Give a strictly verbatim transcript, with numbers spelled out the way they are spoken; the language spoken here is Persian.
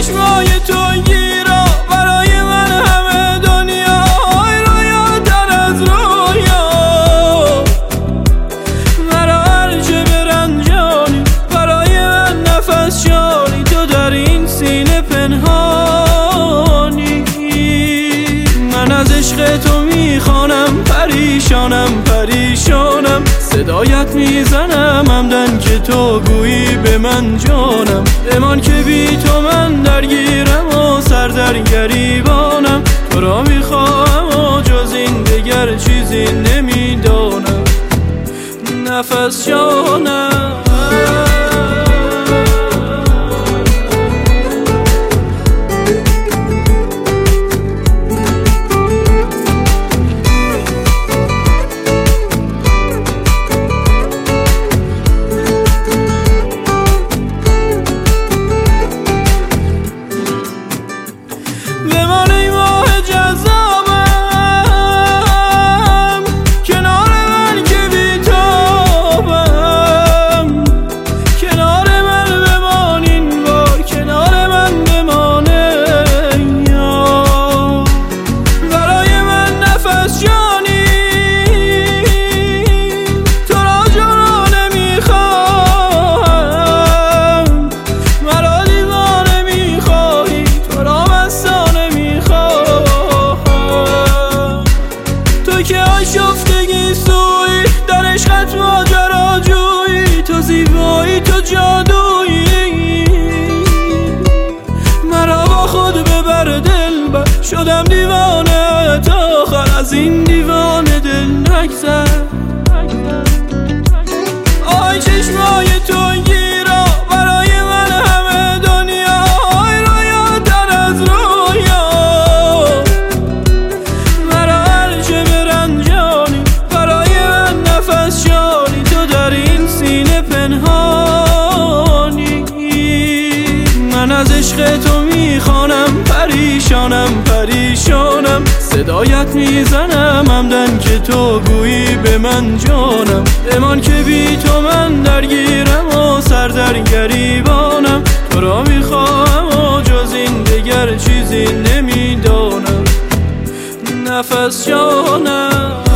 چشمای تو گیرا برای من همه دنیا، رویاتر از رویا. مرا هرچه برنجانی برای من نفس شانی، تو در این سینه پنهانی. من از عشق تو میخوانم، پریشانم پریشانم، صدایت میزنم همدن که تو گویی به من جانم. بمان که بی تو من درگیرم و سر در گریبانم، تو را میخواهم و جز این دگر چیزی نمیدانم. نفس جانم شفتگی سوی در عشقت ماجراجویی، تو زیبایی تو جادویی. مرا با خود ببر دلبر، شدم دیوانه تا آخر، از این دیوانه دل نگذر. آی چشمای تو گیرا برای من همه دنیا، رویاتر از رویا. مرا هرچه برنجانی برای من نفس شانی، تو در این سینه پنهانی. من از عشق تو میخوانم، پریشانم پریشانم، صدایت میزنم همدن که تو گویی به من جانم. بمان که بی تو من درگیرم و سر در گریبانم، تو را میخواهم و جز این دگر چیزی نمیدانم. نفس جانم